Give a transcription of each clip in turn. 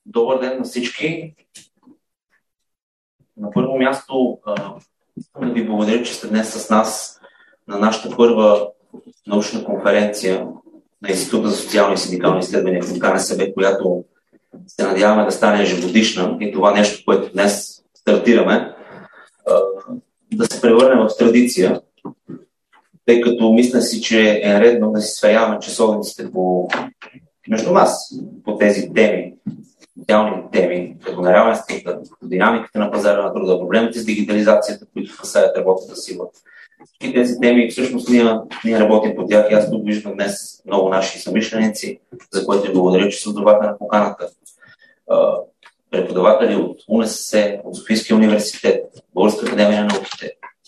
Добър ден на всички. На първо място искам да ви благодаря, че сте днес с нас на нашата първа научна конференция на Института за социални и синдикални изследвания към КНСБ, която се надяваме да стане ежегодишна и това нещо, което днес стартираме, да се превърне в традиция, тъй като мисля си, че е редно да си сверяваме часовниците между нас по тези теми, социални теми, като неравенствата, динамиката на пазара на труда, проблемите с дигитализацията, които касаят работната сила. Всички тези теми, всъщност ние работим по тях и аз тук виждам днес много наши съмишленици, за което ви благодаря, че се отзоваха на поканата. Преподаватели от УНСС, от Софийския университет, Българска академия на науките.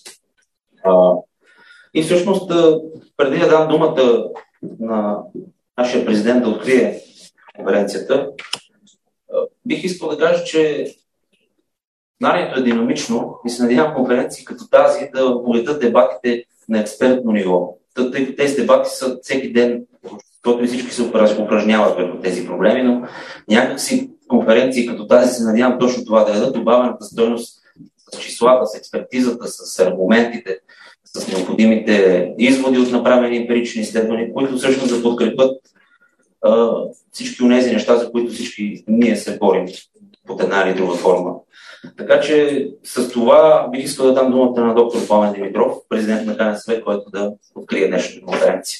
И всъщност, преди да дам думата на нашия президент да открие конференцията, бих искал да кажа, че знанието е динамично и се надявам конференции като тази да улетят дебатите на експертно ниво. Тъй като тези дебати са всеки ден, защото и всички се упражняват върху тези проблеми, но някакси конференции като тази се надявам точно това да дадат добавената стойност с числата, с експертизата, с аргументите, с необходимите изводи от направени емпирични изследвания, които всъщност да подкрепят всички онези неща, за които всички ние се борим под една или друга форма. Така че с това бих искал да дам думата на доктор Пламен Димитров, президент на КНСБ, който да открие днешната конференция.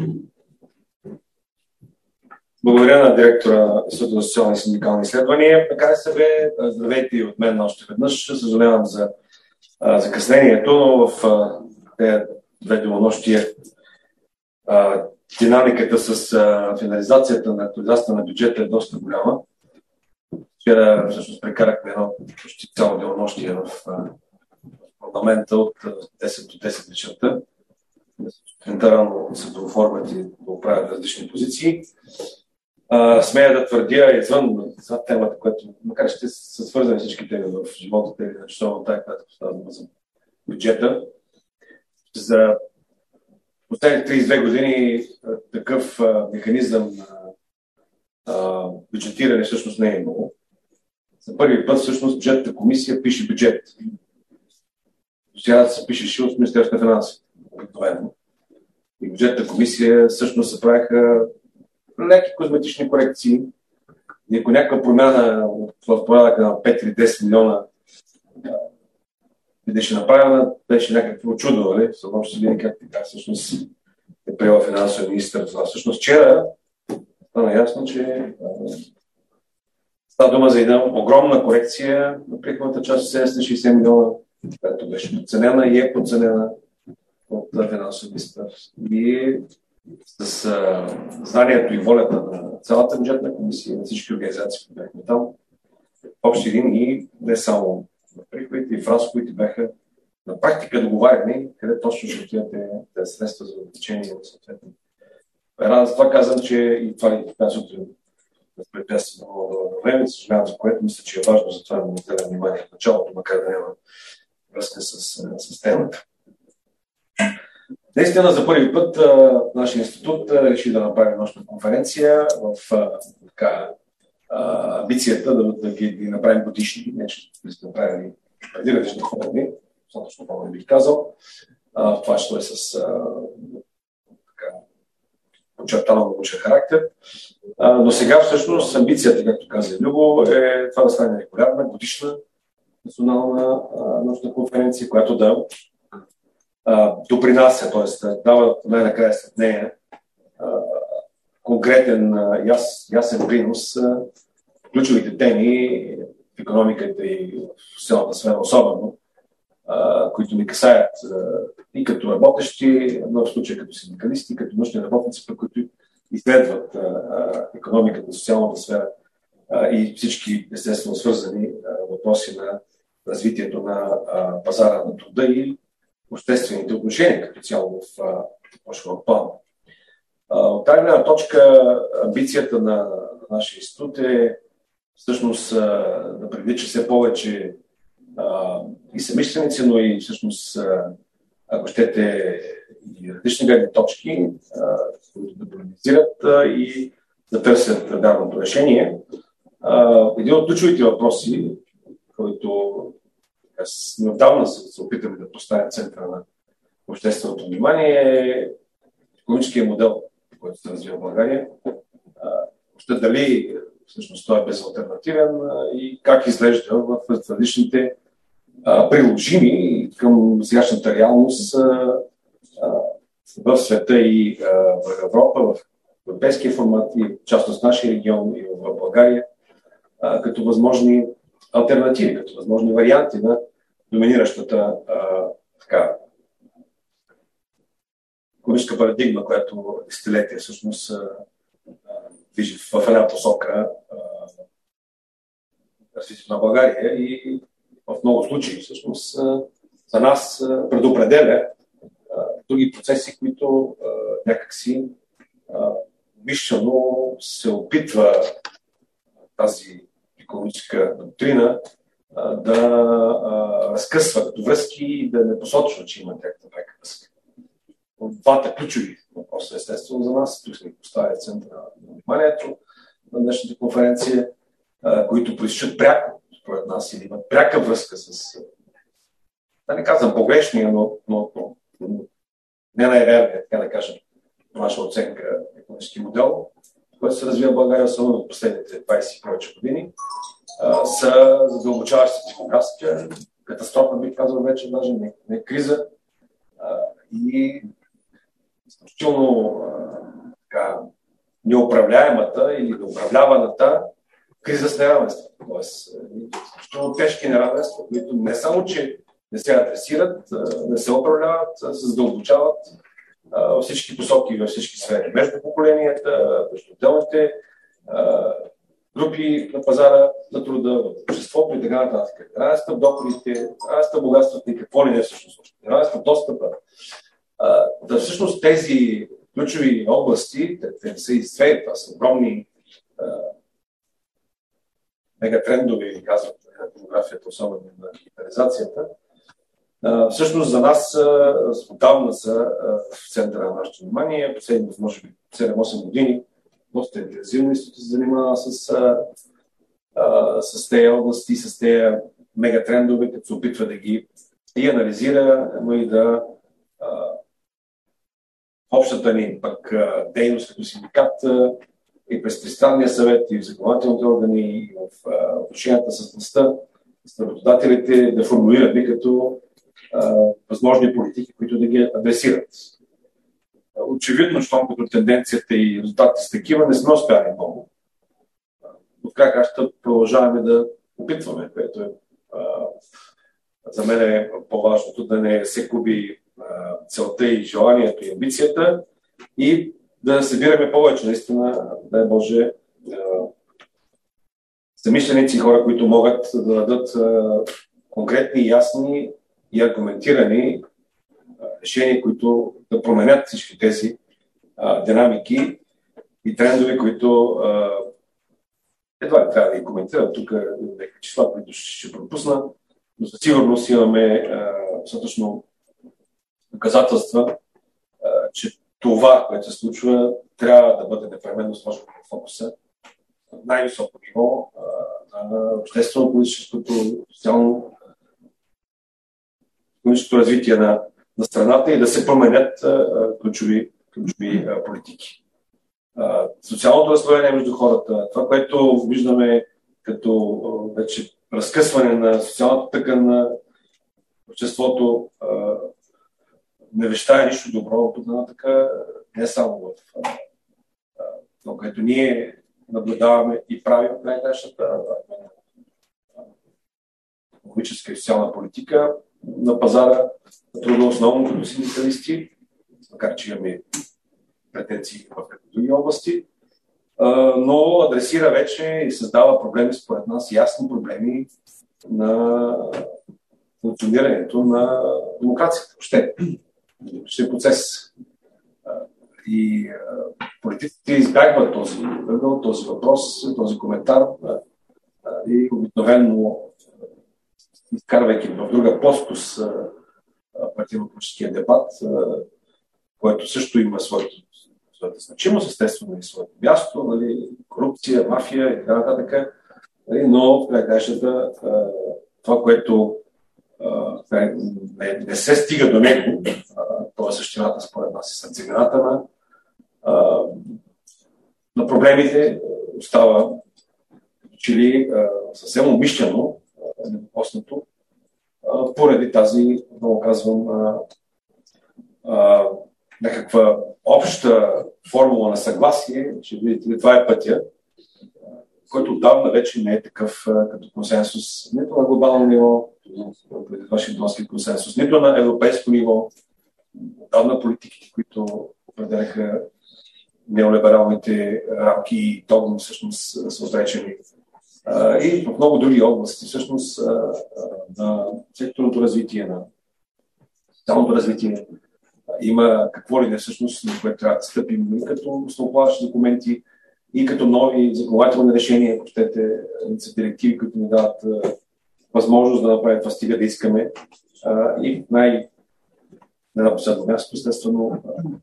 Благодаря на директора на Института за социални и синдикални изследвания на КНСБ. Здравейте и от мен още веднъж. Съжалявам за закъснението, но в тези две денонощия динамиката с финализацията на актуализацията на бюджета е доста голяма. Вчера всъщност прекарахме едно почти цяло денонощие в парламента от 10 до 10 вечерта. Сутринта рано се дооформят и да оправят различни позиции. Смея да твърдя извън темата, която макар ще са свързани всички теми в живота или на часовно тая, която става дума за бюджета. За последните 32 години такъв механизъм на бюджетиране всъщност не е имало. За първи път всъщност бюджетната комисия пише бюджет. Сега се пишеше от Министерството на финансите. Обикновено. И бюджетната комисия всъщност се правиха леки козметични корекции. И ако някаква промяна в порядъка на 5 или 10 милиона беше направена, беше някакво чудо, нали? Само ще се види как така всъщност е приела финансовия министър. Всъщност вчера стана ясно, че става дума за една огромна корекция на приходната част от 760 милиона, която беше подценена и е подценена от финансовия министър. И с знанието и волята на цялата бюджетна комисия, на всички организации, които бяхме там, общи линии, не само в приходите и в разходите бяха на практика договаряни, къде точно ще отидат тези средства за обучение на съответно. Затова казвам, че и това ли тази сутрин възпрепятства много време, съжалявам за което мисля, че е важно за това да му отделя внимание в началото, макар да няма връзка с темата. Наистина за първи път нашия институт реши да направи нощна конференция в амбицията да ги направим годишни, нещо, да сме направили преди различни форми, достатъчно по-не бих казал. Това ще е с подчертано научен характер. Но сега всъщност амбицията, както каза Любо, е това да стане регулярна, годишна национална научна конференция, която да допринася, т.е. дава най-накрая след нея конкретен, ясен принос в ключовите теми в икономиката и в социалната сфера особено, които ни касаят и като работещи, но в случая като синдикалисти, като научни работници, които изследват икономиката, социалната сфера и всички естествено свързани въпроси на развитието на пазара на труда и обществените отношения като цяло в по-широк план. От тази гледна точка амбицията на нашия институт е всъщност да привлича все повече и съмишленици, но и всъщност, ако щете, и различни гледни точки, които да полемизират и да търсят вярното решение. Един от ключовите въпроси, който отдавна се опитаме да поставим центъра на общественото внимание, е икономическия модел, който се развива в България. Въобще дали всъщност той е безалтернативен и как изглежда в различните приложими към сегашната реалност в света и в Европа, в европейския формат и в частност нашия регион и в България, като възможни алтернативи, като възможни варианти на доминиращата икономическа парадигма, която десетилетия всъщност движи в една посока развитието на България и в много случаи всъщност за нас предопределя други процеси, които някакси умишлено се опитва тази икономическа доктрина да разкъсва като връзки и да не посочва, че има някаква пряка връзка. Двата ключови въпроса, естествено, за нас, тук се поставя центъра на вниманието на днешната конференция, които проистичат пряко, според нас, или имат пряка връзка с, да не казвам погрешния, но не най-верния, така да кажем, наша оценка икономически модел, който се развива в България, особено от последните 20 повече години, са задълбочаващи демографска катастрофа, бих казал вече, даже не криза, и изключително неуправляемата или неуправляваната криза с неравенство. Тоест, изключително тежки неравенства, които не само, че не се адресират, не се управляват, се задълбочават във всички посоки, във всички сфери. Между поколенията, между отделните групи на пазара на труда, в обществото и така нататък. Неравенства в доходите, неравенства в богатствата и какво ли не всъщност. Неравенства в достъпа. Да всъщност тези ключови области, те са и сфери, това са огромни мегатрендови, казват на демографията, особено на дигитализацията. Всъщност за нас отдавна са в центъра на нашето внимание. Последните, може би, 7-8 години доста интензивно институт се занимава с тези области, с тези мегатрендове, като се опитва да ги и анализира, но и да общата ни пък дейност като синдикат и през Тристранния съвет, и в законодателните органи, и в отношенията с властта, с работодателите да формулират като възможни политики, които да ги адресират. Очевидно, щом като тенденцията и резултатите са такива, не сме успяли много. Но в край краща продължаваме да опитваме, което е за мен е по-важното, да не се губи целта и желанието и амбицията и да събираме повече, наистина, дай Боже, замишленици и хора, които могат да дадат конкретни, ясни и аргументирани решения, които да променят всички тези динамики и трендове, които едва ли трябва да ги коментирам. Тук някакви числа, които ще пропусна, но със сигурност имаме достатъчно доказателства, че това, което се случва, трябва да бъде непременно сложено в фокуса на най-високо ниво на обществено-политическото, социално-политическото развитие на страната и да се променят ключови политики. Социалното разслоение между хората, това, което виждаме като вече разкъсване на социалната тъкан на обществото, не вещае нищо добро от тук не само в това, което ние наблюдаваме и правим в най-днешната икономическа и социална политика на пазара, трудно основно като синдикалисти, макар че имаме претенции в други области, но адресира вече и създава проблеми, според нас, ясни проблеми на функционирането на демокрацията. Въобще е процес. И политиците избягват този въпрос, този коментар и обикновено, изкарвайки в друга плоскост партийно-политическия дебат, който също има своята значимост, естествено и своето място, нали, корупция, мафия и така нататък. Но в край кращата това, което не се стига до него, това е същината според нас и сърцевината на проблемите, остава че ли съвсем умишлено непоснато, поради тази, много казвам, някаква обща формула на съгласие, че видите ли, това е пътя, който отдавна вече не е такъв като консенсус, нито на глобално ниво, Вашингтонски консенсус, нито на европейско ниво, отдавна политиките, които определяха неолибералните рамки и догми всъщност са отречени. И в много други области, всъщност, на секторното развитие, на социалното развитие, има какво ли не всъщност, на което трябва да стъпим и като основополагащи документи, и като нови законодателни решения, ако щете, директиви, които ни дават възможност да направим това, стига да искаме. И на последно място, естествено,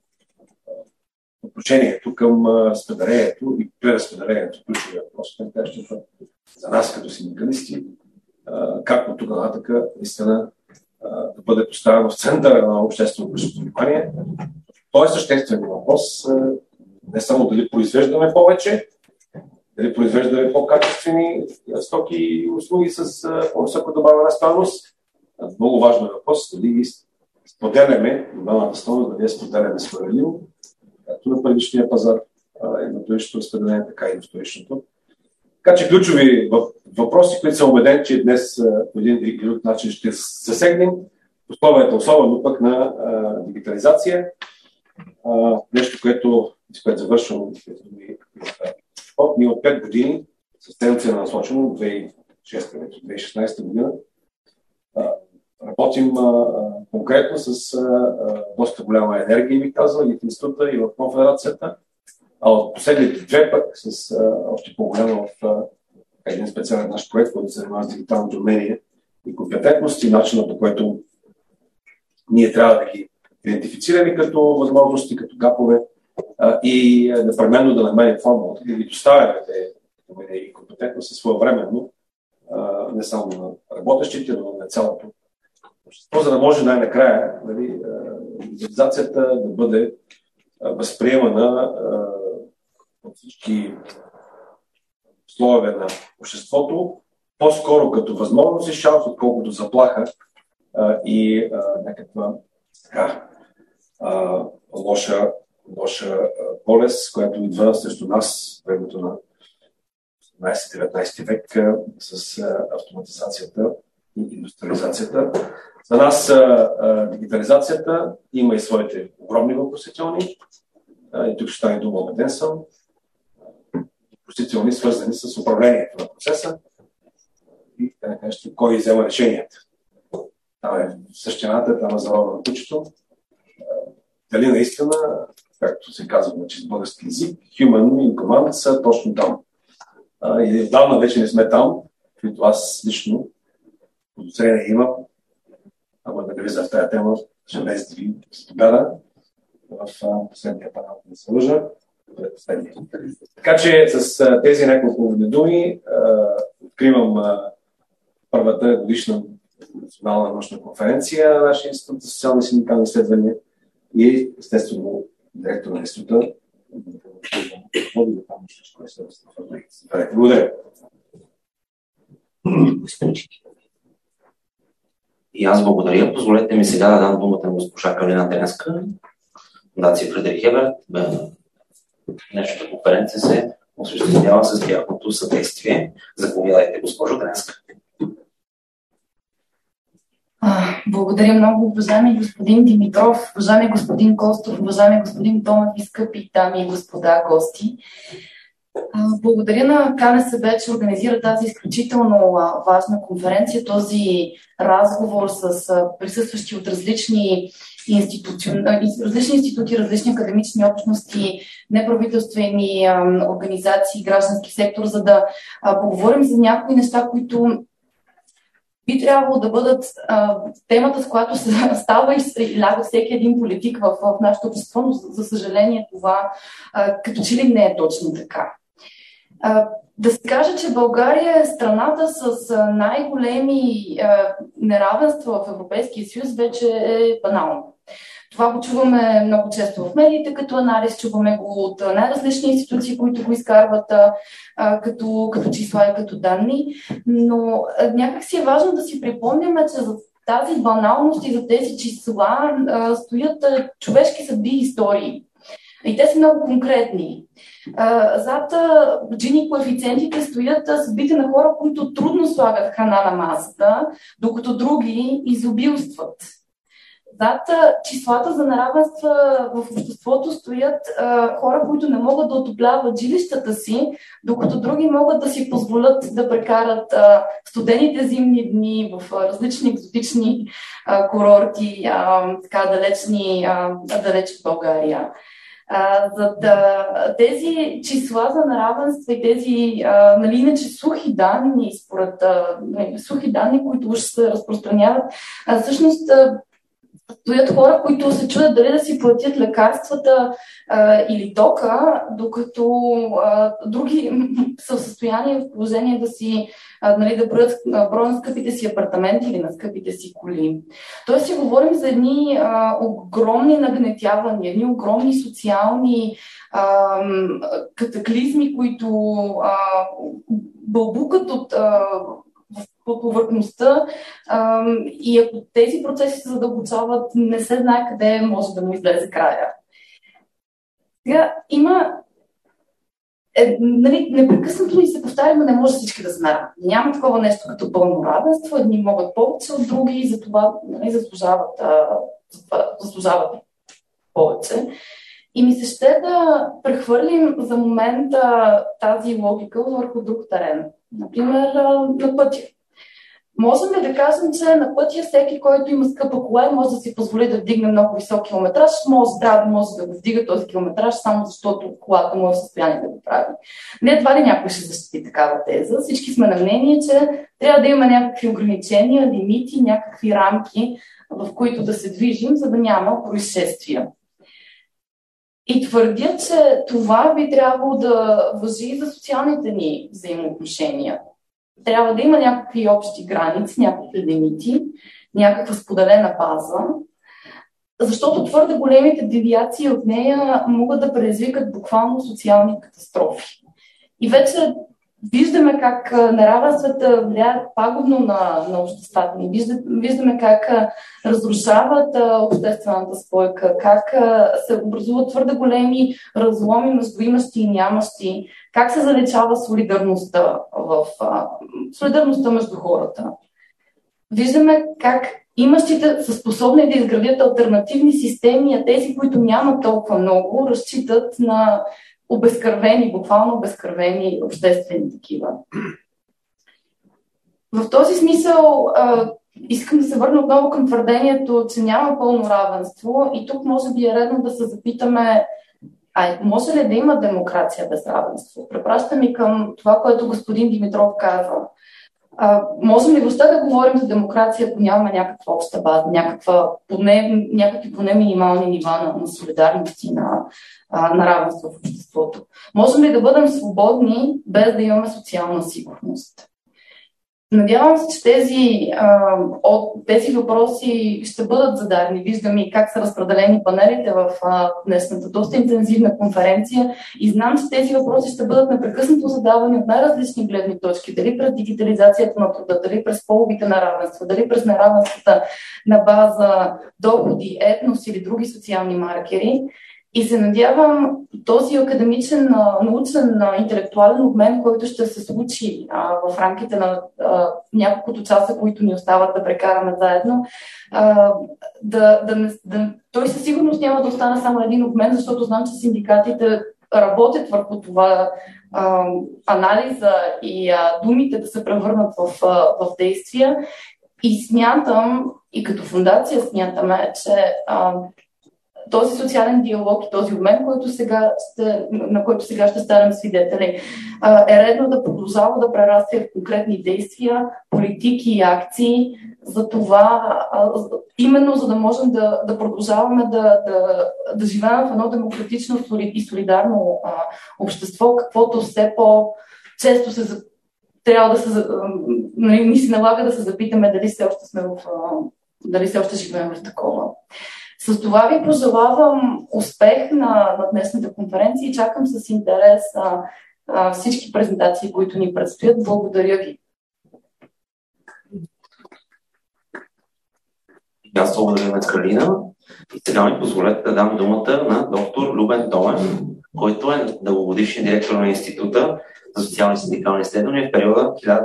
отношението към разпределението и преразпределението, ключовия въпрос, за нас като синдикалисти, как от тук нататък наистина да бъде поставено в центъра на общественото внимание. Той е съществен въпрос. Не само дали произвеждаме повече, дали произвеждаме по-качествени стоки и услуги с по-висока добавена стойност. Много важен въпрос, дали споделяме добавената стойност, дали я споделяме справедливо, както на първичния пазар, и на вторичното разпределение, така и на вторичното. Така че ключови въпроси, които съм убеден, че днес по един или друг начин ще засегнем, условията, особено пък на дигитализация. Нещо, което завършвам. Ние от 5 години, с цел насочено, 2016 година, работим конкретно с доста голяма енергия, ми казва, и в института, и в конфедерацията. А от последните 2 пък с още по-голямо в един специален наш проект, който се занимава с дигиталното умение и компетентност и начинът, по който ние трябва да ги идентифицираме като възможности, като гапове и непременно да намерим формулата, да ги доставяме умения и компетентност своевременно, не само на работещите, но на цялото общество, за да може най-накрая дигитализацията да бъде възприемана от всички слоеве на обществото, по-скоро като възможност и шанс, отколкото заплаха и някаква лоша болест, която идва срещу нас в времето на 18-19 век с автоматизацията и индустриализацията. За нас дигитализацията има и своите огромни въпросителни. И тук ще стане дума, убеден съм. Въпросителни, свързани с управлението на процеса и кой взема решенията. Там е същината, там е залога на кучето. Дали наистина, както се казва с български език, human in command са точно там. И отдавна вече не сме там, които аз лично подозрение имам, ама да не влиза в тази тема, ще влезе да ви спогада в последния панел да се лъжа. Така че с тези няколко думи откривам първата годишна национална научна конференция на нашия институт за социални и синдикални изследвания и естествено директор на института. Благодаря. И аз благодаря. Позволете ми сега да дам думата на госпожа Калина Дренска, Фондация Фридрих Еберт. Днешната конференция се осъществява с тяхното съдействие. Заповядайте, госпожо Дренска. Благодаря много, уважаеми господин Димитров, уважаеми господин Костов, уважаеми господин Томев и скъпи дами и господа гости. Благодаря на КНСБ, че организира тази изключително важна конференция, този разговор с присъстващи от различни институти, различни академични общности, неправителствени организации, граждански сектор, за да поговорим за някои неща, които би трябвало да бъдат темата, с която се става и ляга всеки един политик в нашето общество, но за съжаление това като че ли не е точно така. Да се каже, че България е страната с най-големи неравенства в Европейския съюз, вече е банално. Това го чуваме много често в медиите като анализ, чуваме го от най-различни институции, които го изкарват като числа и като данни, но някак си е важно да си припомняме, че за тази баналност и за тези числа стоят човешки съдби и истории. И те са много конкретни. Зад Джини коефициентите стоят съдбите на хора, които трудно слагат храна на масата, докато други изобилстват. Зад числата за неравенства в обществото стоят хора, които не могат да отопляват жилищата си, докато други могат да си позволят да прекарат студените зимни дни в различни екзотични курорти, така далеч в България. За тези числа за неравенство и тези иначе сухи данни, според сухи данни, които уж се разпространяват, всъщност стоят хора, които се чудят дали да си платят лекарствата или тока, докато други са в състояние, в положение да си да броят броя на скъпите си апартаменти или на скъпите си коли. Тоест си говорим за едни огромни нагнетявания, едни огромни социални катаклизми, които бълбукат по повърхността и ако тези процеси се задълбочават, не се знае къде може да му излезе края. Сега има непрекъснато ни се повтаряме, не може всички да знаят. Няма такова нещо като пълно равенство, едни могат повече от други и затова заслужават повече. И ми се ще да прехвърлим за момента тази логика върху друг терен. Например, на пътя. Можем ли да кажем, че на пътя всеки, който има скъпа кола, може да си позволи да вдигне много висок километраж, трябва да може да го вдига този километраж, само защото колата му е в състояние да го прави. Не едва ли някой ще защити такава теза. Всички сме на мнение, че трябва да има някакви ограничения, лимити, някакви рамки, в които да се движим, за да няма происшествия. И твърдя, че това би трябвало да важи и за социалните ни взаимоотношения. Трябва да има някакви общи граници, някакви лимити, някаква споделена база, защото твърде големите девиации от нея могат да предизвикат буквално социални катастрофи. И вече виждаме как неравенствата влияят пагубно на обществата ни. Виждаме как разрушават обществената спойка, как се образуват твърде големи разломи между имащи и нямащи, как се заличава солидарността между хората. Виждаме как имащите са способни да изградят алтернативни системи, а тези, които нямат толкова много, разчитат на буквално обезкървени обществени такива. В този смисъл искам да се върна отново към твърдението, че няма пълно равенство и тук може би е редно да се запитаме, може ли да има демокрация без равенство? Препращам и към това, което господин Димитров каза. Можем ли въобще да говорим за демокрация, ако нямаме някаква обща база, някакви поне минимални нива на солидарност и на равенство в обществото? Можем ли да бъдем свободни, без да имаме социална сигурност? Надявам се, че тези въпроси ще бъдат зададени. Виждам и как са разпределени панелите в днешната доста интензивна конференция и знам, че тези въпроси ще бъдат непрекъснато задавани от най-различни гледни точки. Дали през дигитализацията на труда, дали през половите неравенства, дали през неравенствата на база доходи, етнос или други социални маркери. И се надявам този академичен, научен, интелектуален обмен, който ще се случи в рамките на няколкото часа, които ни остават да прекараме заедно, той със сигурност няма да остане само един обмен, защото знам, че синдикатите работят върху това анализа и думите да се превърнат в действия. И смятам, и като фундация смятаме, че този социален диалог и този обмен, на който сега ще станем свидетели, е редно да продължава да прерасти в конкретни действия, политики и акции, за това, именно за да можем да продължаваме да живеем в едно демократично и солидарно общество, каквото все често трябва да се, нали, ни се налага да се запитаме дали все още живеем в такова. С това ви пожелавам успех на днешната конференция и чакам с интерес всички презентации, които ни предстоят. Благодаря ви. Аз благодаря на Калина. И сега ми позволете да дам думата на доктор Любен Томев, който е дългогодишен директор на Института за социални и синдикални изследвания в периода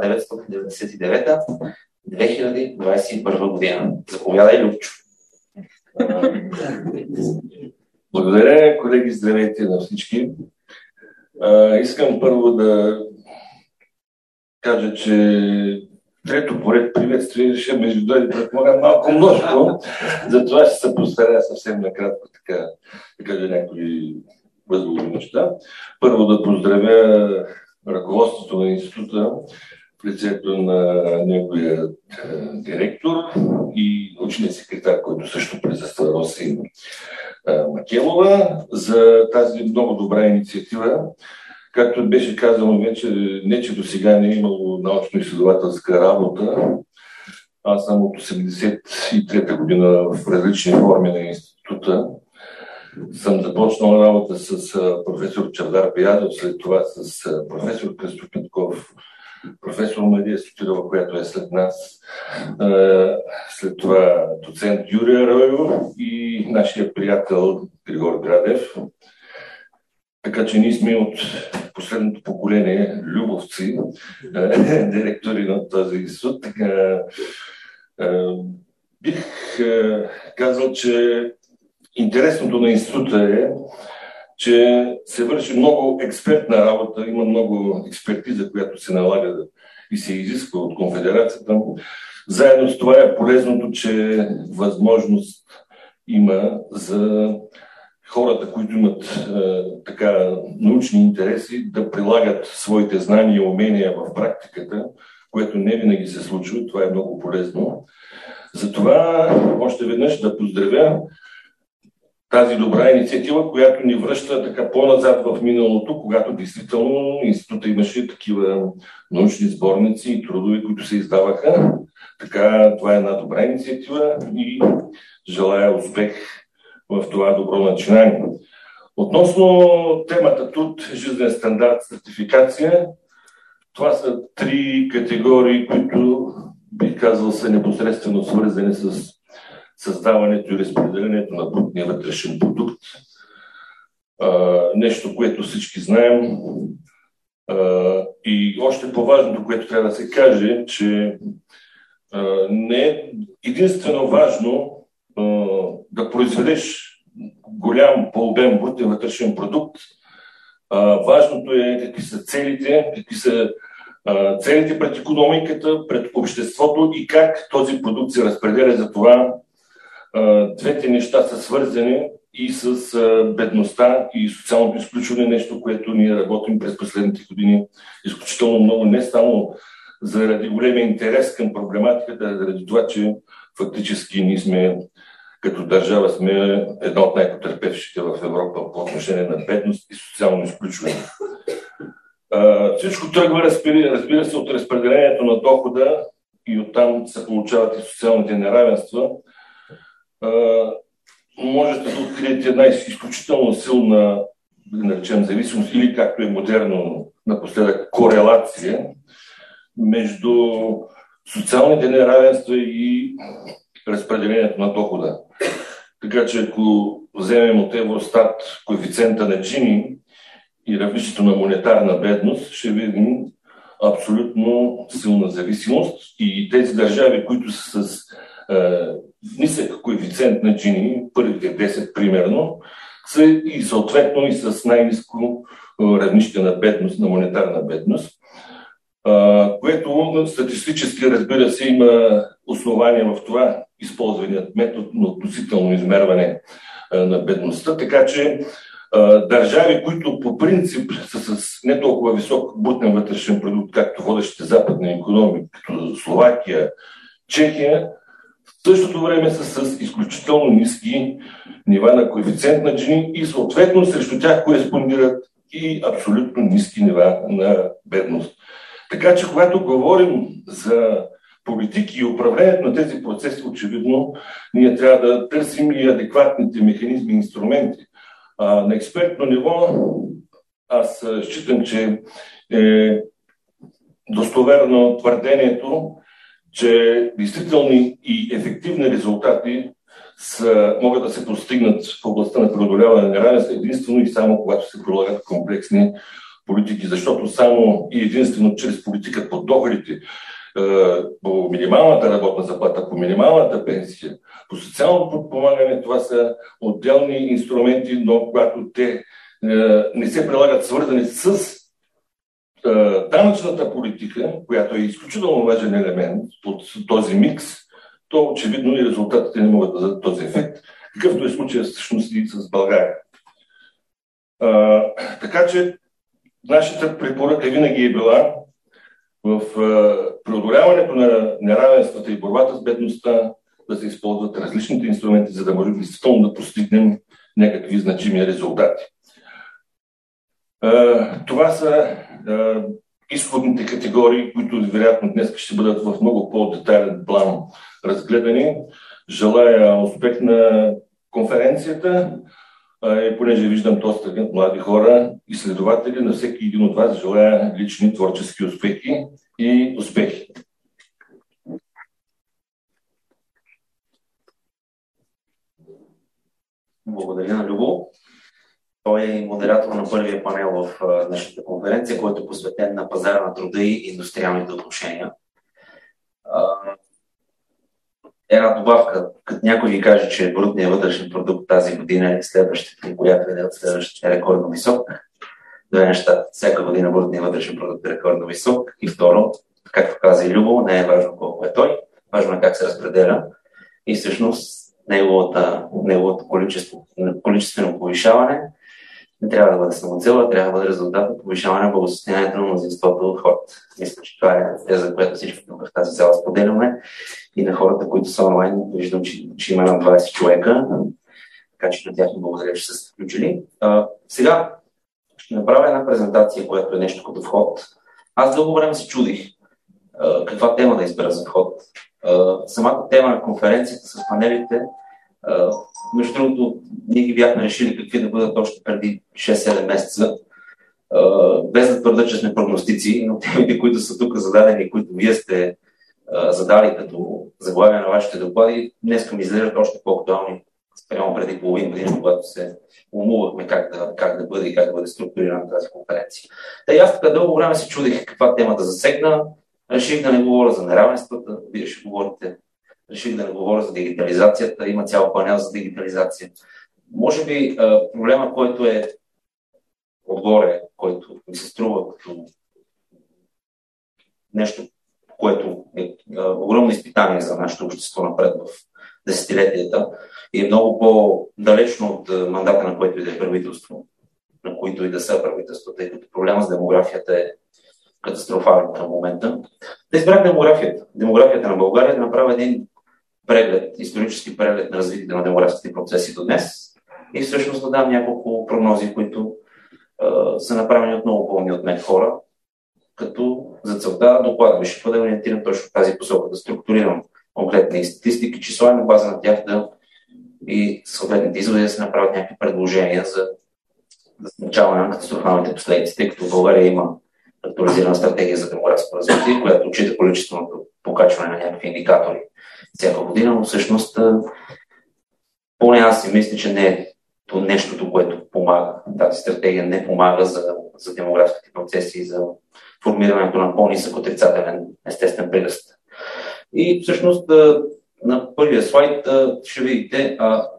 1999-2021 година. Заповядай, Любчо. Благодаря, колеги, здравейте на всички. Искам първо да кажа, че трето поред приветствие ще между дойде предполагам малко множко, затова ще се постарая съвсем накратко така да кажа някои възможни неща. Първо да поздравя ръководството на института в лицето на неговия директор и научния секретар, който също присъства, Роси Макелова, за тази много добра инициатива. Както беше казано вече, не че до сега не е имало научно-изследователска работа. Аз съм от 1983 година в различни форми на института. Съм започнал работа с професор Чавдар Пиязов, след това с професор Кръстов Петков, професор Мария Сотирова, която е след нас, след това доцент Юрия Ройо и нашия приятел Григор Градев. Така че ние сме от последното поколение любовци, директори на този институт. Бих казал, че интересното на института е, че се върши много експертна работа, има много експертиза, която се налага и се изисква от конфедерацията. Заедно с това е полезното, че възможност има за хората, които имат така научни интереси, да прилагат своите знания и умения в практиката, което не винаги се случва. Това е много полезно. Затова още веднъж да поздравя тази добра инициатива, която ни връща така по-назад в миналото, когато действително института имаше такива научни сборници и трудове, които се издаваха. Така, това е една добра инициатива и желая успех в това добро начинание. Относно темата труд, жизнен стандарт, сертификация, това са три категории, които бих казал са непосредствено свързани с създаването и разпределението на брутния вътрешен продукт. Нещо, което всички знаем. И още по-важното, което трябва да се каже, че не е единствено важно да произведеш голям по обем брутен вътрешен продукт. Важното е какви са целите, целите пред икономиката, пред обществото и как този продукт се разпределя. За това двете неща са свързани и с бедността и социалното изключване, нещо, което ние работим през последните години изключително много, не само заради големия интерес към проблематиката, а заради това, че фактически ние сме като държава сме една от най-потърпевшите в Европа по отношение на бедност и социално изключване. Всичко тръгва, разбира се, от разпределението на дохода и оттам се получават и социалните неравенства. Можете да откриете една изключително силна, да наречем, зависимост или, както е модерно напоследък, корелация между социалните неравенства и разпределението на дохода. Така че ако вземем от Евростат коефициента на Джини и равнището на монетарна бедност, ще видим абсолютно силна зависимост и тези държави, които са с нисък коефициент на Джини, първите 10 примерно, са и съответно и с най-ниско равнище на бедност, на монетарна бедност, което статистически, разбира се, има основания в това използваният метод на относително измерване на бедността, така че държави, които по принцип са с не толкова висок брутен вътрешен продукт, както водещите западни икономики, като Словакия, Чехия, в същото време са с изключително ниски нива на коефициент на Джини и съответно срещу тях кореспондират и абсолютно ниски нива на бедност. Така че, когато говорим за политики и управлението на тези процеси, очевидно, ние трябва да търсим и адекватните механизми и инструменти. На експертно ниво аз считам, че е достоверно твърдението, че действителни и ефективни резултати могат да се постигнат в областта на преодоляване на неравенство единствено и само когато се прилагат комплексни политики, защото само и единствено чрез политика по доходите, по минималната работна заплата, по минималната пенсия, по социалното подпомагане, това са отделни инструменти, но когато те не се прилагат свързани с данъчната политика, която е изключително важен елемент от този микс, то очевидно и резултатите не могат да дадат този ефект, какъвто е случая всъщност и с България. Така че нашата препоръка винаги е била в преодоляването на неравенствата и борбата с бедността да се използват различните инструменти, за да можем действително да постигнем някакви значими резултати. Това са изходните категории, които вероятно днес ще бъдат в много по-детайлен план разгледани. Желая успех на конференцията и понеже виждам доста млади хора, изследователи, на всеки един от вас желая лични творчески успехи и успехи. Благодаря на Любо. Той е модератор на първия панел в днешната конференция, който е посветен на пазара на труда и индустриалните отношения. Една добавка, като някой ви каже, че брутният вътрешен продукт тази година е следващата, която е следващата рекордно висок. Две неща. Всяка година брутният вътрешен продукт е рекордно висок. И второ, както каза и Любо, не е важно колко е той, важно е как се разпределя. И всъщност неговото количествено повишаване не трябва да бъде самоцел, трябва да бъде резултат от повишаване на благосъстоянието на мнозинството от хората. Мисля, че това е теза, която всички в тази зала споделяме и на хората, които са онлайн. Виждам, че има над 20 човека, така че на тях не благодаря, че са се включили. Сега ще направя една презентация, която е нещо като вход. Аз дълго време се чудих каква тема да избера за вход. Самата тема на конференцията с панелите, между другото, ние ги бяхме решили какви да бъдат още преди 6-7 месеца, без да твърда, че сме прогностици, но темите, които са тук зададени, които вие сте задали като заглавие на вашите доклади, днес ми изглеждат още по-актуални спрямо преди половин година, когато се умувахме как да бъде и как да бъде структурирана тази конференция. Та и аз така дълго време се чудих каква тема да засегна. Реших да не говоря за неравенствата, вие ще говорите. Реших да не говоря за дигитализацията, има цял панел за дигитализация. Може би проблема, който е отгоре, който ми се струва като нещо, което е огромно изпитание за нашето общество напред в десетилетията и е много по-далечно от мандата, на който и да е правителство, на които и да са правителството, тъй като проблема с демографията е катастрофален към момента. Да избрах демографията на България, да направя един преглед, исторически преглед на развитието на демографските процеси до днес и всъщност да дам няколко прогнози, които са направени от много по-умни от мен хора, като за целта доклада ми ще бъде ориентиран точно в тази посока, да структурирам конкретни статистики, числа и на база на тях и съответните изводи да се направят някакви предложения за смягчаване на катастрофалните последици, тъй като в България има актуализирана стратегия за демографско развитие, която отчита количественото покачване на някакви индикатори всяка година, но всъщност поне аз си мисля, че не е то нещото, което помага. Тази стратегия не помага за демографските процеси и за формирането на по-нисък отрицателен естествен прираст. И всъщност на първия слайд ще видите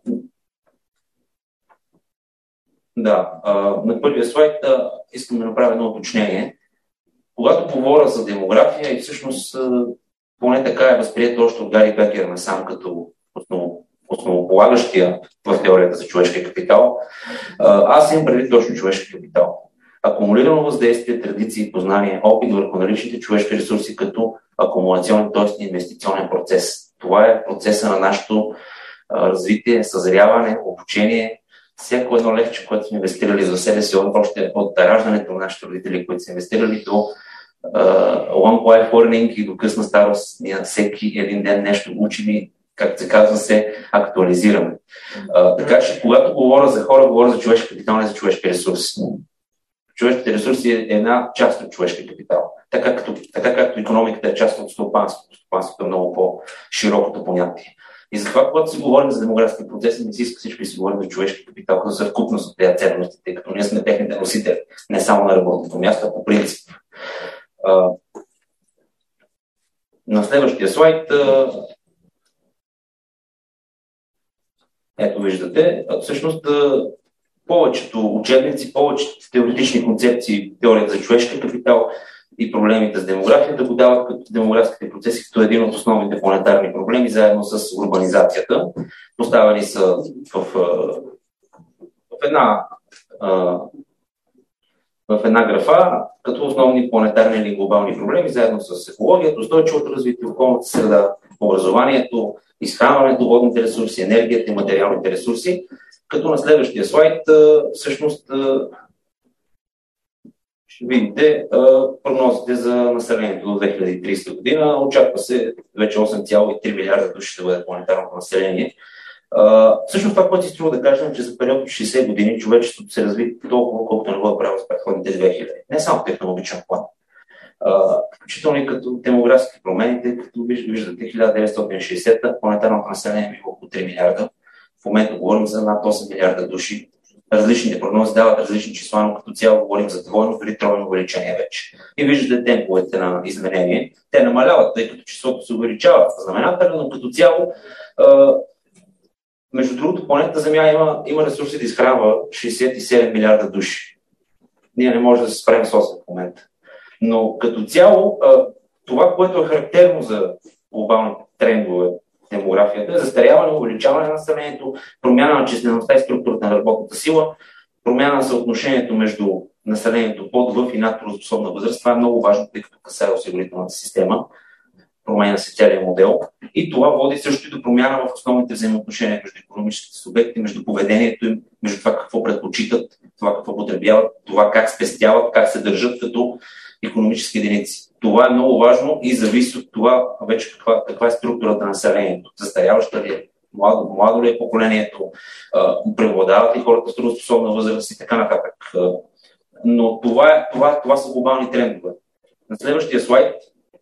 на първия слайд искам да направя едно уточнение. Когато говоря за демография и всъщност поне така е възприето още от Гари Бекер насам като основополагащия в теорията за човешкия капитал, аз имам предвид точно човешки капитал. Акумулирано въздействие, традиции, познание, опит върху наличните човешки ресурси като акумулационен, т.е. инвестиционен процес. Това е процеса на нашето развитие, съзряване, обучение, всяко едно левче, което сме инвестирали за себе си, още от раждането на нашите родители, които са инвестирали до long life learning и до късна старост, ние всеки един ден нещо учим и, както се казва, се актуализираме. Така че, когато говоря за хора, говоря за човешки капитал, не за човешки ресурси. Човешките ресурси е една част от човешки капитал. Така както икономиката е част от стопанството. Стопанството е много по-широкото понятие. И затова, когато си говорим за демографски процеси, не си иска всички да си говорим за човешки капитал, като съвкупност от тези ценности, тъй като ние сме техните носители, не само на работното място, а по принцип. На следващия слайд ето виждате, всъщност повечето учебници, повечето теоретични концепции, теорията за човешки капитал и проблемите с демографията го дават като демографските процеси като един от основните планетарни проблеми, заедно с урбанизацията. Поставени са в една графа като основни планетарни или глобални проблеми, заедно с екологията, устойчивото развитие, околната среда, образованието, изхранването, водните ресурси, енергията и материалните ресурси. Като на следващия слайд всъщност ще видите прогнозите за населението до 2030 година. Очаква се вече 8,3 милиарда души да бъде планетарното население. Всъщност това, което си струва да кажем, че за период от 60 години човечеството се разви толкова, колкото не го е правило с предходните 2000. Не само в технологичен план. Включително и като демографски промените, като виждате 1960-та планетарното население е било около 3 милиарда. В момента говорим за над 8 милиарда души. Различните прогнози дават различни числа, но като цяло говорим за двойно или тройно увеличение вече. И виждате темповете на изменение. Те намаляват, тъй като числото се увеличава знаменателно, но като цяло между другото, планетата Земя има ресурси да изхранва 67 милиарда души. Ние не можем да се справим с 8 в момента. Но като цяло, това, което е характерно за глобалните трендове в демографията, е застаряване, увеличаване на населението, промяна на числеността и структурата на работната сила, промяна на съотношението между населението под, в и над трудоспособна възраст. Това е много важно, тъй като касае осигурителната система. Променя се целият модел. И това води също и до промяна в основните взаимоотношения между икономическите субекти, между поведението им, между това какво предпочитат, това какво потребяват, това как спестяват, как се държат като икономически единици. Това е много важно и зависи от това вече каква е структурата на населението. Застаряваща ли е, младо ли е поколението, преобладават ли хората с трудоспособна възраст и така нататък. Но това са глобални трендове. На следващия слайд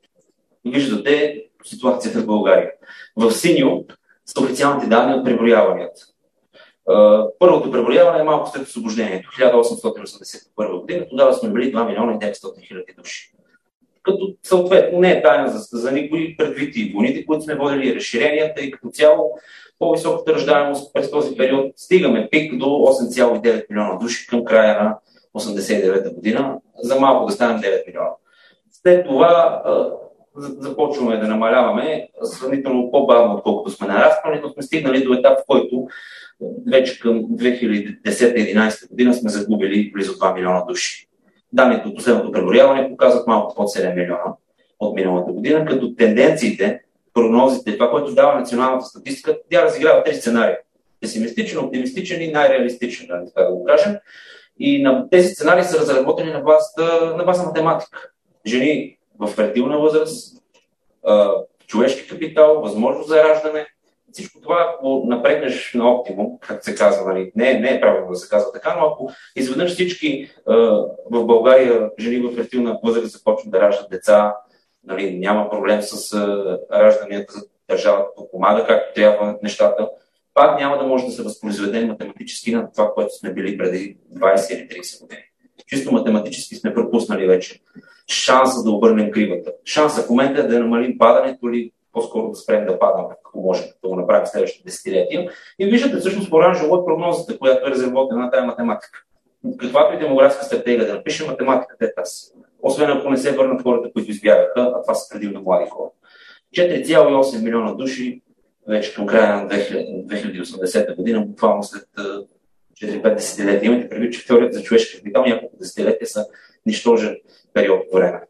виждате ситуацията в България. В синьо са официалните данни от преброяванията. Първото преброяване е малко след освобождението, 1881 година. Тогава сме били 2 милиона и 900 хиляди души. Като съответно не е тайна за никой, предвид и войните, които сме водили, разширенията и като цяло по-високата раждаемост през този период стигаме пик до 8,9 милиона души към края на 1989 година, за малко да станем 9 милиона. След това започваме да намаляваме сравнително по-бавно, отколкото сме нараствали, но сме стигнали до етап, в който вече към 2010-2011 година сме загубили близо 2 милиона души. Данните от последното преброяване показват малко под 7 милиона от миналата година, като тенденциите, прогнозите, това, което дава националната статистика, тя разиграва 3 сценария. Песимистичен, оптимистичен и най-реалистичен, така да го кажем. И тези сценарии са разработени на база математика. Жени в фертилна възраст, човешки капитал, възможност за раждане. Всичко това, ако напрегнеш на оптимум, както се казва, нали, не е правилно да се казва така, но ако изведнъж всички в България жени в фертилна възраст започват да раждат деца, нали, няма проблем с ражданията, държавата помага както трябва нещата, пак няма да може да се възпроизведем математически на това, което сме били преди 20 или 30 години. Чисто математически сме пропуснали вече шанса да обърнем кривата. Шанса в момента е да намалим падането или по-скоро да спрем да падаме, ако можем да го направим следващите десетилетия. И виждате всъщност оранжево е прогнозата, която е разработена на тази математика. Каквато и демографска стратегия да напишем, математиката е тази. Освен ако не се върнат хората, които избягаха, а това са предимно млади хора. 4,8 милиона души вече към края на 2080 година, буквално след 4-5 десетилетия. Имате предвид, че теорията за човешки капитал няколко десетилетия са нищожен период от време.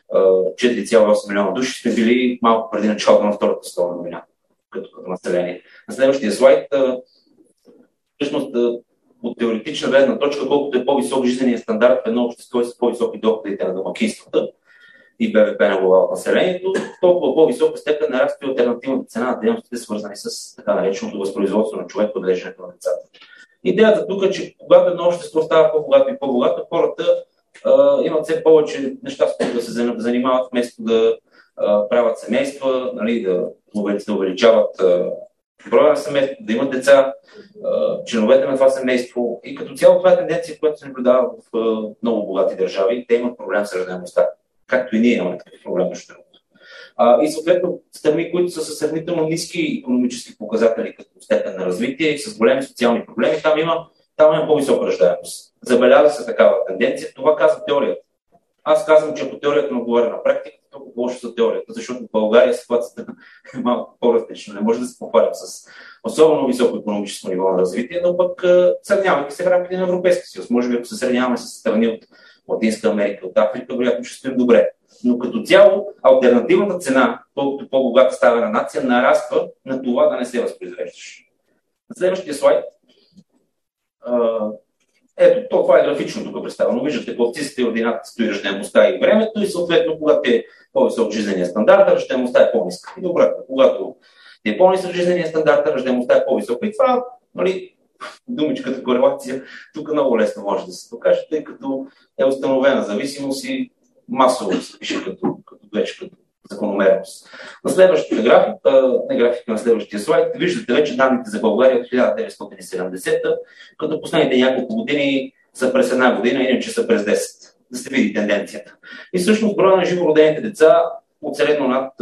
4,8 милиона души сме били малко преди началото на Втората световна война, като население. На следващия слайд, всъщност, от теоретична гледна точка, колкото е по-висок жизнения стандарт в едно общество и с по-високи доходите на домакинствата и БВП на глава от населението, толкова по-висока степен нараства и алтернативната цена на дейностите, свързани с така нареченото възпроизводство на човек, отглеждането на децата. Идеята тук е, че когато едно общество става по-богато и по-богато, хората имат все повече неща, с които да се занимават, вместо да правят семейства, нали, да увеличават броя на семейството, да имат деца, членовете на това семейство. И като цяло това е тенденция, която се наблюдава в много богати държави. Те имат проблем с раждаемостта, както и ние имаме такъв проблем между другото. И съответно страни, които са със сравнително ниски икономически показатели като степен на развитие и с големи социални проблеми, там има по-висока раждаемост. Забелязва се такава тенденция. Това казва теорията. Аз казвам, че ако теорията не отговаря на практика, толкова лошо за теорията, защото в България ситуацията е малко по-различна. Не може да се похвалим с особено високо икономическо ниво на развитие, но пък сравнявайки се в рамките на Европейския съюз. Може би ако се сравняваме с страни от Латинска Америка, от Африка, вероятно ще стоим добре. Но като цяло, алтернативната цена, колкото по-богата става на нация, нараства на това да не се възпроизвеждаш. На следващия слайд. Ето, това е графично тук представено. Виждате, по абсцисата и ордината стои раждаемостта и времето и съответно, когато е по-висок жизнения стандарт, раждаемостта е по-ниска. И добре, когато е по-нисък жизнения стандарт, раждаемостта е по-висока. И това, нали, думичката корелация, тук много лесно може да се докаже, тъй като е установена зависимост и масово се пише като закономерност. На следващата графика на следващия слайд, виждате вече данните за България от 1970-та, като последните няколко години са през една година, иначе са през 10, да се види тенденцията. И всъщност броя на живородените деца от средно над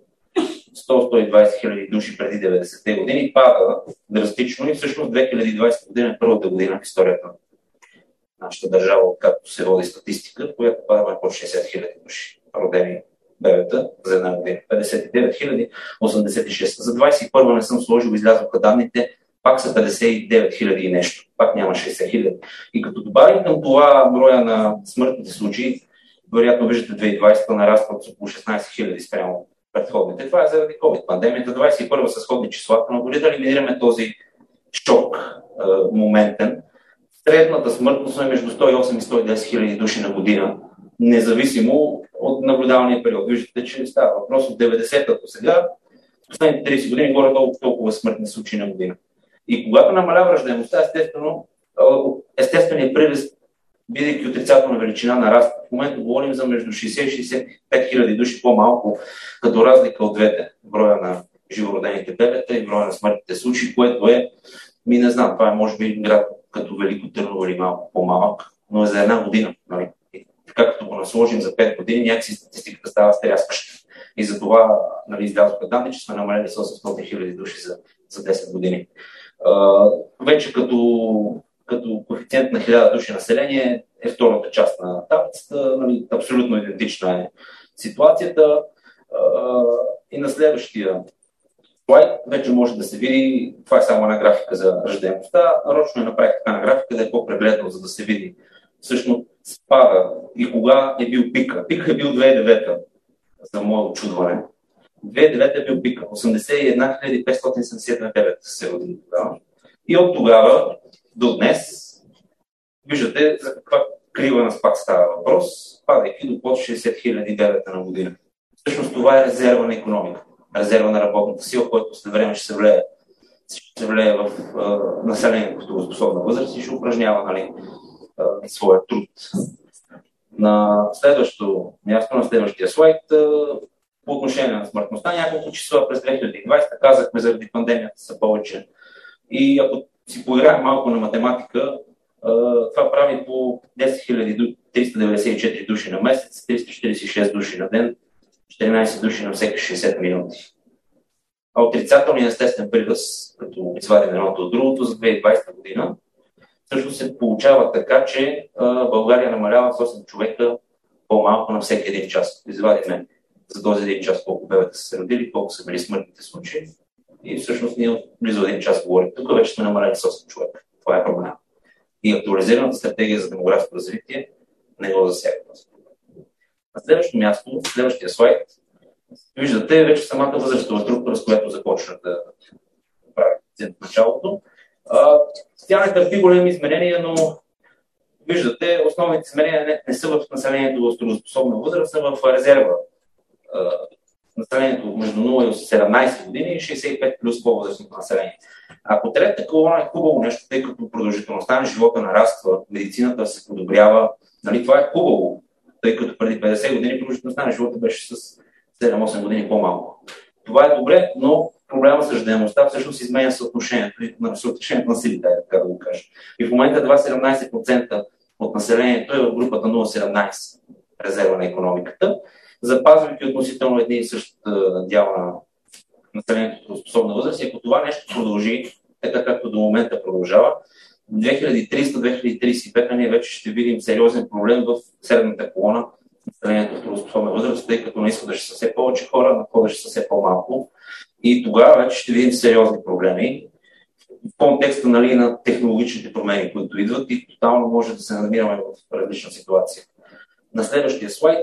100-120 хиляди души преди 90-те години пада драстично и всъщност 2020 година е първата година в историята на нашата държава, както се води статистика, която пада на под 60 хиляди души родени бебета за една година. 59 086. За 21 не съм сложил, излязоха данните, пак са 59 хиляди и нещо. Пак няма 60 хиляди. И като добавим към това броя на смъртните случаи, вероятно виждате 2020 нарастват с около 16 хиляди спрямо предходните. Това е заради COVID-пандемията. 21 са сходни числата, но дори да елиминираме този шок моментен, средната смъртност е между 108 и 110 хиляди души на година, независимо от наблюдавания период. Виждате, че става въпрос от 90-та до сега, последните 30 години горе толкова смъртни случаи на година. И когато намалява раждаемостта, естественият прираст, бидейки отрицателна величина, нараства. В момента говорим за между 60 и 65 хиляди души по-малко, като разлика от двете, броя на живородените бебета и броя на смъртните случаи, което е, не знам, това е може би град като Велико Търново или малко по-малък, но е за една година. Нали? Както го насложим за 5 години, някакси статистиката става стряскаща. И за това, нали, излязоха данни, че сме намалели с 800 хиляди души за 10 години. Вече като коефициент на 1000 души население е втората част на таблицата. Нали, абсолютно идентична е ситуацията. И на следващия слайд вече може да се види, това е само една графика за раждаемостта. Нарочно направих така на графика да е по-прегледно, за да се види всъщност спада и кога е бил пика. Пика е бил 2009, за мое очудване. 2009 е бил пика. 81 579 се родили тогава. И от тогава до днес виждате за каква крива на спад става въпрос, падайки до под 60 000 бебета на година. Всъщност това е резерва на икономика, резерва на работната сила, който след време ще се влее в населението в трудоспособна възраст и ще упражнява, нали, своя труд. На следващото място, на следващия слайд, по отношение на смъртността, няколко числа през 2020, казахме, заради пандемията са повече. И ако си поиграем малко на математика, това прави по 10 394 души на месец, 346 души на ден, 14 души на всеки 60 минути. А отрицателният естествен прираст, като извадим едното от другото, за 2020 година, също се получава така, че България намалява с 8 човека по-малко на всеки един час. Извадиме за този един час колко бебета са се родили, колко са били смъртните случаи. И всъщност ние близо един час говорим. Тук вече сме намалели с 8 човека. Това е проблем. И актуализираната стратегия за демографско развитие не го засяга. На следващото място, следващия слайд, виждате вече самата възрастова структура, с която започна да прави в началото. Тя не търпи големи изменения, но виждате, основните изменения не са в населението в трудоспособна възраст, а в резерва. Населението между 0 и 17 години и 65 плюс по-възрастното население. Ако третата колона е хубаво нещо, тъй като продължителността на живота нараства, медицината се подобрява, нали, това е хубаво, тъй като преди 50 години продължителността на живота беше с 7-8 години по-малко. Това е добре, но проблема с раждаемостта всъщност изменя съотношението на силите, така да го кажа. И в момента 2,17% от населението е в групата 0,17 резерва на икономиката, запазвайки относително един и същ дял на населението в способна възраст. И ако това нещо продължи, така както до момента продължава, 2300-2035 ние вече ще видим сериозен проблем в средната колона населението в трудоспособна възраст, тъй като на изхода ще са все повече хора, на входа ще са все по-малко. И тогава вече ще видим сериозни проблеми в контекста, нали, на технологичните промени, които идват, и тотално може да се намираме в различна ситуация. На следващия слайд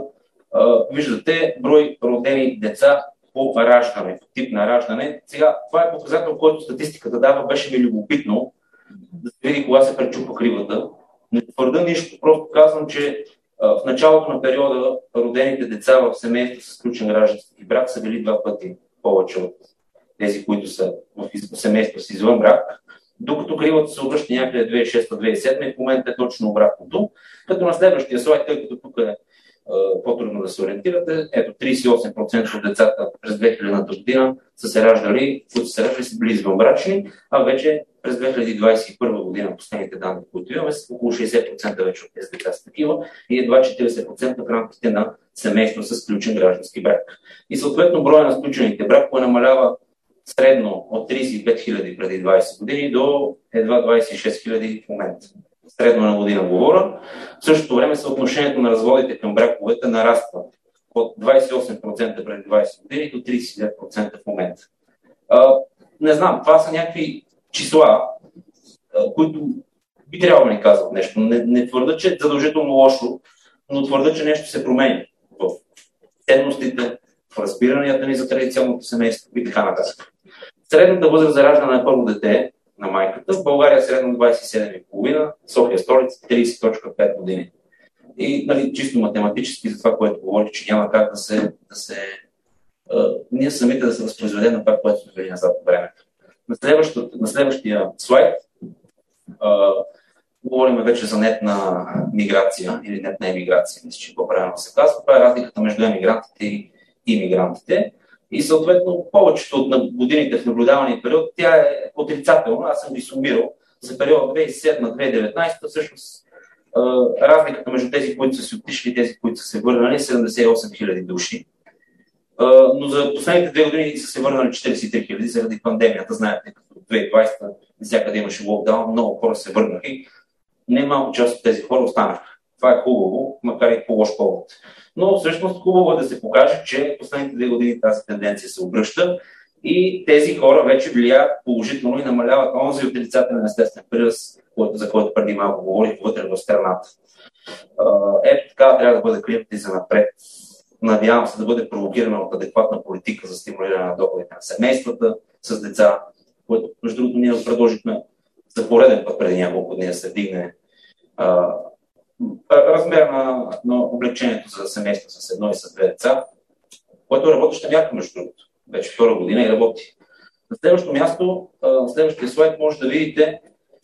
виждате брой родени деца по раждане, по тип на раждане. Сега, това е показател, който статистиката дава, беше ми любопитно да се види кога се пречупва кривата. Не твърда нищо, просто казвам, че в началото на периода родените деца в семейство с сключен граждански брак са били 2 пъти повече от тези, които са в семейство с извън брак, докато кривата се обръща някъде 2006-2007 и в момента е точно обратното. Като на следващия слайд, тъй като тук е по-трудно да се ориентирате, ето 38% от децата през 2000-та година са се раждали, които се раждали са били извънбрачни, а вече през 2021 година, последните данни, които имаме, около 60% вече от тези деца са такива и едва 40% в рамките на семейство с сключен граждански брак. И съответно броя на сключените бракове намалява средно от 35 000 преди 20 години до едва 26 000 в момента. Средно на година говоря. В същото време съотношението на разводите към браковете нараства от 28% преди 20 години до 39% в момента. Не знам, това са някакви числа, които би трябвало да ни казват нещо. Не твърда, че е задължително лошо, но твърда, че нещо се променя в ценностите, в разбиранията ни за традиционното семейство и така нататък. Средната възраст за раждане на първо дете на майката в България средно 27,5, София столица 30,5 години. И нали, чисто математически за това, което говори, че няма как ние самите да се възпроизведем на това, което сме били назад по времето. На следващия слайд говорим вече за нетна миграция или нетна емиграция, мисля, че по-правилно се казва. Това е разликата между емигрантите и имигрантите. И съответно повечето от годините в наблюдавания период тя е отрицателна. Аз съм ги сумирал за период 2007-2019. Всъщност разликата между тези, които са си отишли и тези, които са се върнали, 78 000 души. Но за последните 2 години са се върнали 43 000 заради пандемията. Знаете, като 2020 всякъде имаше локдаун, много хора се върнаха и немалко част от тези хора останаха. Това е хубаво, макар и по лош повод. Но всъщност хубаво е да се покаже, че последните 2 години тази тенденция се обръща и тези хора вече влияят положително и намаляват онзи отрицателен естествен прираст, за който преди малко говорих вътре в страната. Ето така трябва да бъде климата и занапред. Надявам се да бъде провокирана от адекватна политика за стимулиране на доходите на семействата с деца, което между другото ние предложихме за пореден път преди няколко дни да се вдигне размер на облегчението за семейство с 1 и с 2 деца, което е работеща мярка между другото. Вече 2 година и работи. На следващото място, на следващия слайд може да видите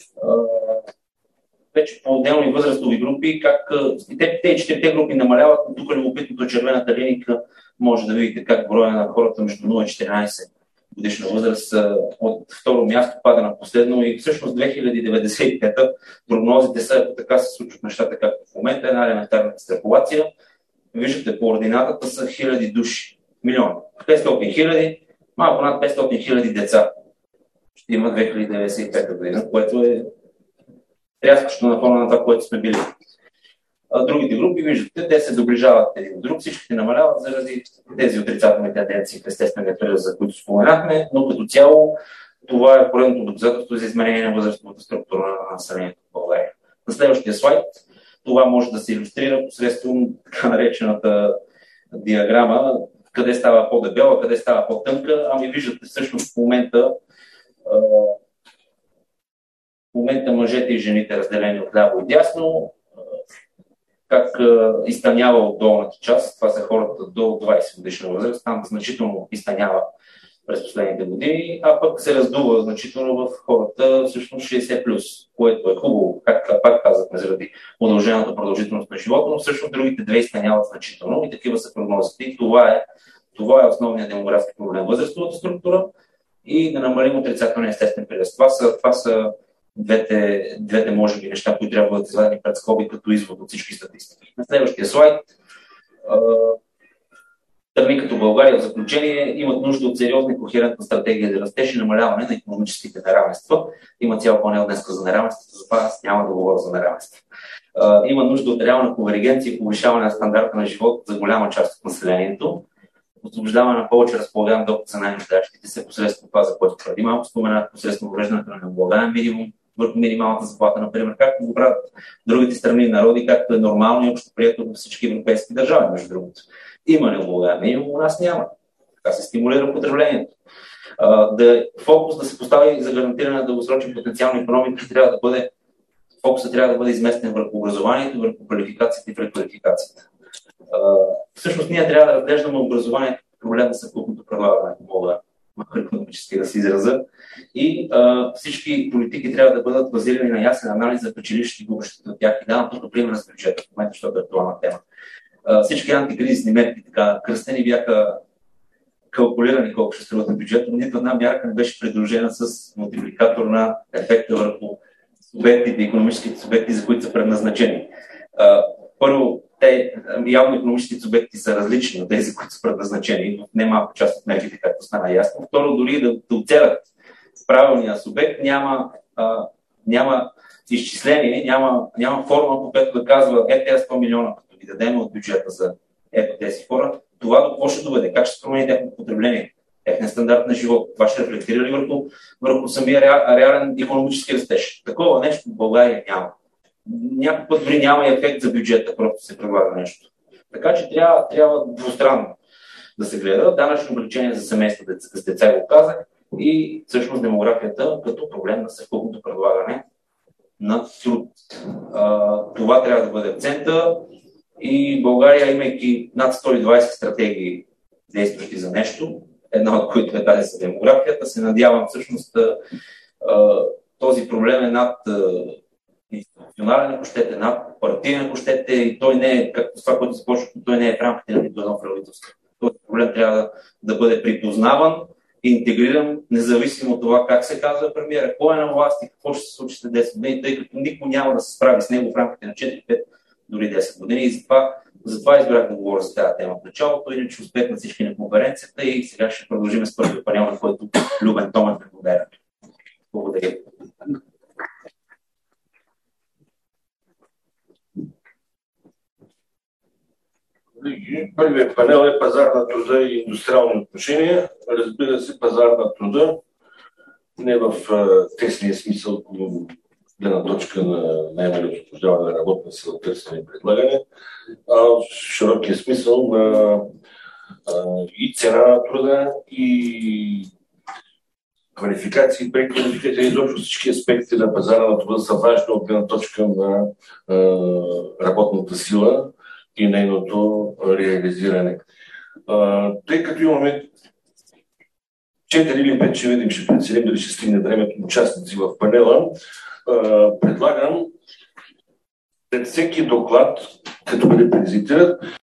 вече по отделни възрастови групи, как те 4 групи намаляват, но тук любопитното червената линейка може да видите как броя на хората между 0 и 14 годишна възраст от второ място пада на последно и всъщност 2095 прогнозите са, ако така се случват нещата, както в момента, една елементарна екстраполация. Виждате, по ординатата са 1000 души, милиони. 500 000, малко над 500 000 деца ще има 2095 година, което е тряскащо на фона на това, което сме били. Другите групи, виждате, те се доближават един от друг, всичките намаляват заради тези отрицателни тенденции в естествения период, за които споменахме, но като цяло това е поредното доказателство за изменение на възрастовата структура на населението в България. На следващия слайд това може да се илюстрира посредством така наречената диаграма, къде става по-дебела, къде става по-тънка, ами виждате всъщност в момента В момента мъжете и жените разделени от ляво и дясно, как изтънява от долната част, това са хората до 20 годишна възраст, там значително изтънява през последните години, а пък се раздува значително в хората всъщност 60+, което е хубаво, както пак казахме, заради удължената продължителност на живота, но всъщност другите две изтъняват значително и такива са прогнозите. И това е основният демографски проблем. Възрастовата структура и да намалим отрицателния естествен прираст. Това са двете може би неща, които трябва да бъдат извадени пред скоби като извод от всички статистики. На следващия слайд. Страни като България в заключение имат нужда от сериозна и кохерентна стратегия за растеж и намаляване на икономическите неравенства. Има цял панел днес за неравенствата, затова аз няма да говоря за неравенства. Има нужда от реална конвергенция и повишаване на стандарта на живот за голяма част от населението. Освобождаване на повече разполагаем доход за най-нуждащите се посредством това, за което преди малко споменах, посредством въвеждането на необлагаем минимум върху минималната заплата, например, както го правят другите страни и народи, както е нормално и общо прието във всички европейски държави, между другото. Има необлагаем минимум, у нас няма. Така се стимулира потреблението. Фокус да се постави за гарантиране на дългосрочен потенциал на икономика фокусът трябва да бъде изместен върху образованието, върху квалификацията и преквалификацията. Всъщност ние трябва да разглеждаме образованието проблем на съвкупното предлагане, мога макроекономически да се израза. И всички политики трябва да бъдат базирани на ясен анализ за печелившите и губещите от тях. И давам тук пример с бюджета, в момента, защото е актуална тема. Всички антикризисни мерки, така кръстени, бяха калкулирани колко ще струват на бюджета, но нито една мярка не беше придружена с мултипликатор на ефекта върху субектите, икономическите субекти, за които са предназначени. Първо, явно икономическите субекти са различни от тези, които са предназначени, в немалка част от мерките, както стана ясно. Второ, дори да оцелят правилния субект, няма изчисление, няма форма, по която да казва тези 100 милиона, като ги дадем от бюджета за тези хора, това до какво ще доведе, как ще се промени тяхното потребление, техния стандарт на живот, това ще рефлектира ли върху самия реален икономически растеж. Такова нещо в България няма. Някой път дори няма и ефект за бюджета, просто се предлага нещо. Така че трябва двустранно да се гледа. Данъчно облегчение за семейства с деца, го казах, и всъщност демографията като проблем на съвкупното предлагане на труд. Това трябва да бъде акцента и България, имайки над 120 стратегии, действащи за нещо, една от които е тази за демографията, се надявам всъщност този проблем е над институционален, ако щете, над партиен, ако щете, и той не е, както това, което започва, той не е в рамките на нито едно правителство. Този проблем трябва да бъде припознаван, интегриран, независимо от това как се казва премиера, кой е на власт и какво ще се случи след 10 години, тъй като никой няма да се справи с него в рамките на 4-5, дори 10 години. И затова избрах да говоря за тази тема в началото, иначе успех на всички на конференцията и сега ще продължим с първия панел, на който Любен Томев е модерен. Благодаря. Първият панел е пазар на труда и индустриални отношения. Разбира се, пазар на труда не в тесния смисъл, гледна точка на наемане и освобождаване на работна сила, търсене и предлагане, а в широкия смисъл на и цена на труда, и квалификации, преквалификации, изобщо всички аспекти на пазара на труда са важни от гледна точка на работната сила и нейното реализиране. Тъй като имаме 4 или 5, ще видим, ще преценим дали ще стигне времето на участници в панела, предлагам след всеки доклад, като бъде презентиран,